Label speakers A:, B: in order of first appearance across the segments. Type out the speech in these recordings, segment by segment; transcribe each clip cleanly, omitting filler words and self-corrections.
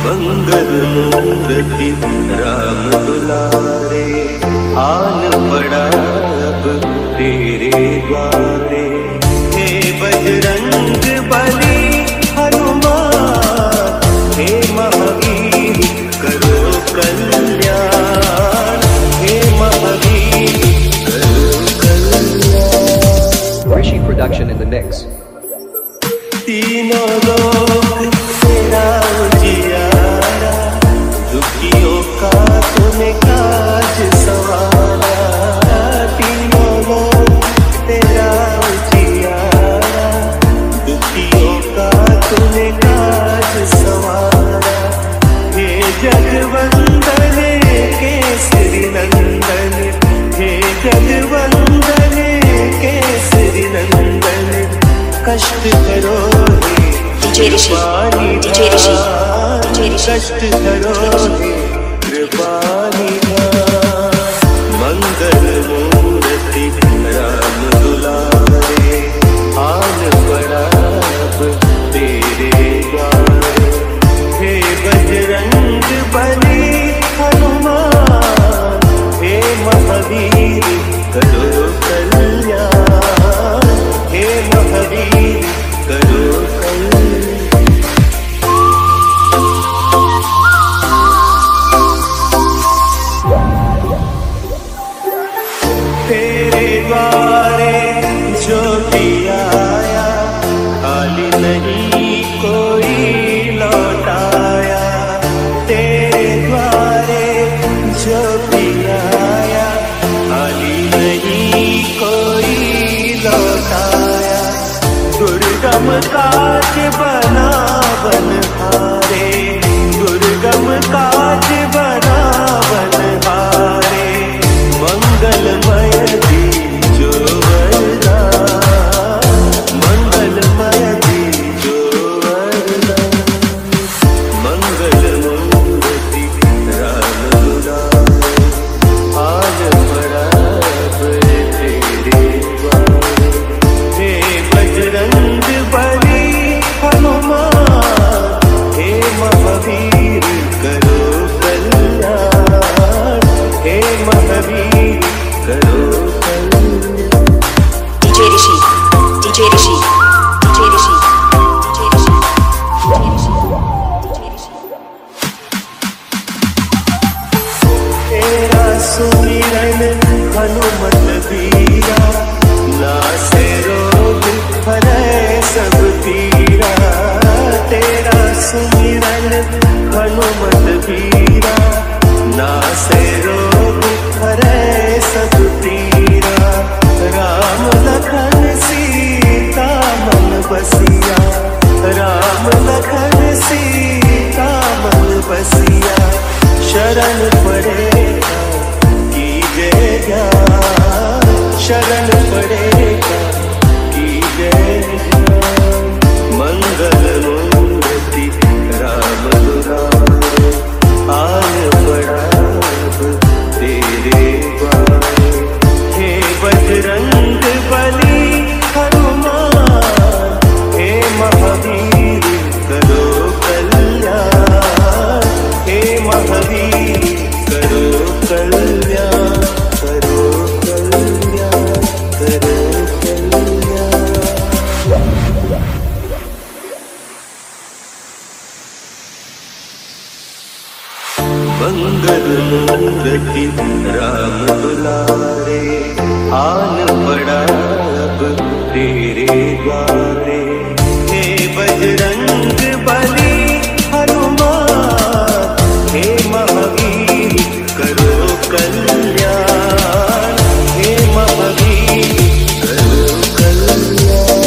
A: मंगल मूर्ति राम दुलारे, आन पड़ा अब तेरे द्वारे। हे बजरंग बली हनुमान, हे महावीर करो कल्याण, हे महावीर करो कल्याण।
B: Rishi production in the mix.
A: तीनों लोग तेरा उजियारा, दुखियों का तूने काज संवारा। तीनों लोग तेरा उजियारा, दुखियों का तूने काज संवारा। हे जगवंदन केसरी नंदन, हे जगवंदन केसरी नंदन, कष्ट करो
C: DJ Rishi, DJ Rishi, DJ Rishi,
A: कष्ट करो कृपानी। मंगल मूर्ति राम दुलारे, आन पड़ा अब तेरे द्वारे। हे बजरंग बली हनुमान, हे महावीर करो कल्याण, हे महावीर करो कल्याण। तेरे द्वारे जो भी आया, खाली नहीं कोई लौटाया। तेरे द्वारे जो भी आया, खाली नहीं कोई लौटाया। दुर्गम काज बना बनहारे, दुर्गम काज बना बनहारे। मंगलमय दीजो वरदान, मंगलमय दीजो वरदान। मंगल मूर्ति राम दुलारे, आज पड़ा अब तेरे द्वारे। हे बजरंग बली हनुमान, हे महावीर करो कल्याण, हे महावीर करो कल्याण।
C: DJ Rishi, DJ Rishi, DJ Rishi, DJ Rishi, DJ Rishi, DJ Rishi.
A: तेरा सुमिरन हनुमत वीरा, नासे रोग हरै सब पीरा। तेरा सुमिरन हनुमत वीरा, नासे रोग हरै सब पीरा। राम लखन सीता मन बसिया, राम लखन सीता मन बसिया। शरण पड़ेगा कीजे ज्ञान, शरण पड़ेगा कीजे ज्ञान। मंगल मूर्ति राम दुलारे, आन पड़ा अब तेरे द्वारे। हे बजरंग बली हनुमान, हे महावीर करो कल्याण, हे महावीर करो कल्याण, करो कल्याण, करो कल्याण। मंगल मूर्ति राम दुलारे, आन पड़ा अब तेरे द्वारे। हे बजरंग बली हनुमान, हे महावीर करो कल्याण, हे महावीर करो कल्याण।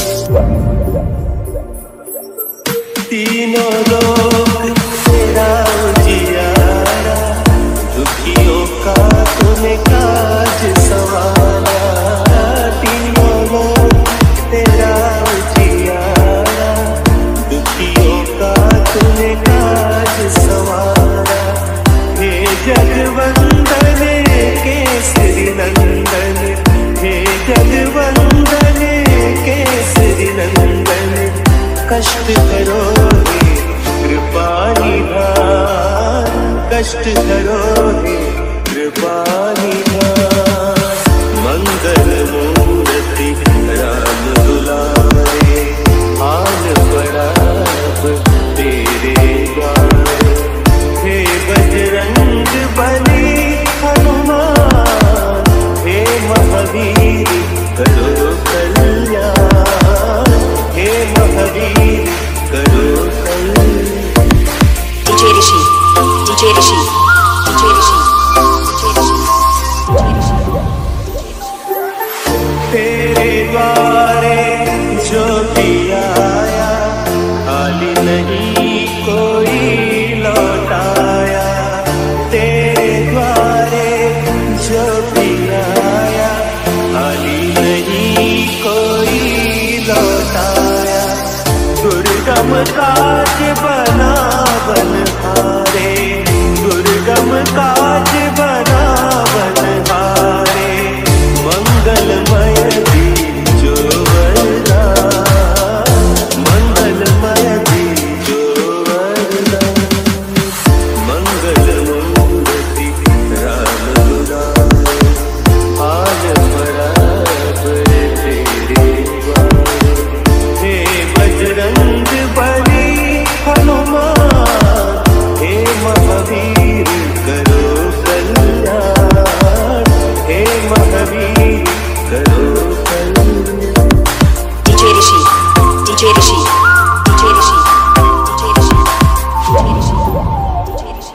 A: तीनों लोग तेरा उजियारा, दुखियों का तूने काज संवारा। तीनों लोग तेरा उजियारा, दुखियों का तूने काज संवारा। हे जगवंदन केसरी नंदन, हे जगवंदन केसरी नंदन, कष्ट करो कृपानी। कष्ट हरो हे कृपा निधान। मंगल मूर्ति राम दुलारे, हाल पड़ा अब तेरे द्वार। हे बजरंग बली हनुमान, हे महावीर करो कल्याण, हे महावीर करो कल्याण।
C: DJ Rishi, DJ Rishi, DJ Rishi, DJ Rishi, DJ Rishi।
A: तेरे द्वारे जो भी आया, खाली नहीं कोई लौटाया। तेरे द्वारे जो भी आया, खाली नहीं कोई लौटाया। दुर्गम काज बना बनहारे, दुर्गम काज बना बनहारे। मंगलमय दीजो वरदान, मंगलमय दीजो वरदान। मंगल मूर्ति राम दुलारे, हाल पड़ा अब तेरे द्वारे। हे बजरंग बली हनुमान, हे महावीर करो कल्याण, हे महावीर करो कल्याण।
C: DJ Rishi, DJ Rishi, DJ Rishi, DJ Rishi, DJ Rishi, DJ Rishi।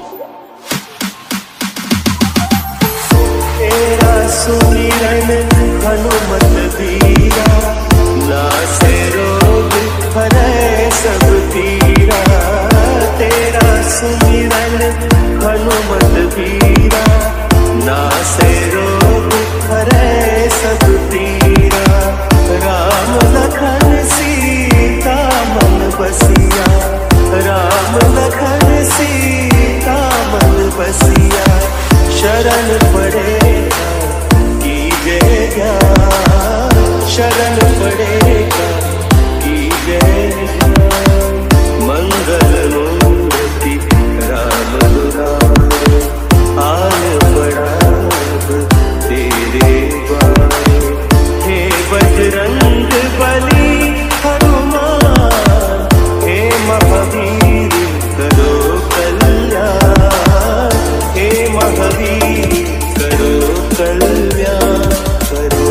A: तेरा सुमिरन हनुमत वीरा, नासे रोग हरै सब पीरा। तेरा सुमिरन हनुमत वीरा, नासे रोग हरै सब पीरा। राम लखन सीता मन बसिया, राम लखन सीता मन बसिया। शरण पड़ेगा कीजे ज्ञान, शरण पड़ेगा कीजे ज्ञान। मंगल मूर्ति राम दुलारे, हाल पड़ा अब तेरे द्वारे। हे बजरंग बली हनुमान, हे महावीर करो कल्याण, हे महावीर करो कल्याण, करो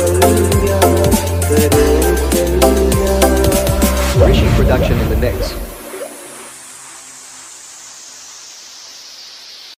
A: कल्याण, करो कल्याण।
B: Rishi production in the mix.